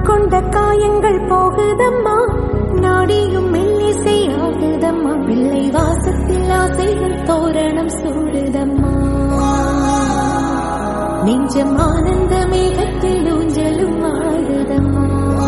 கொண்ட காயங்கள் போகுதம்மா, நாடியும் மெல்லிசை ஆகுதம்மா, பிள்ளை வாசத்தில் ஆசைகள் தோரணம் சூடுதம்மா, நெஞ்சம் ஆனந்த மேகத்தில் ஊஞ்சலும் ஆடுதம்மா.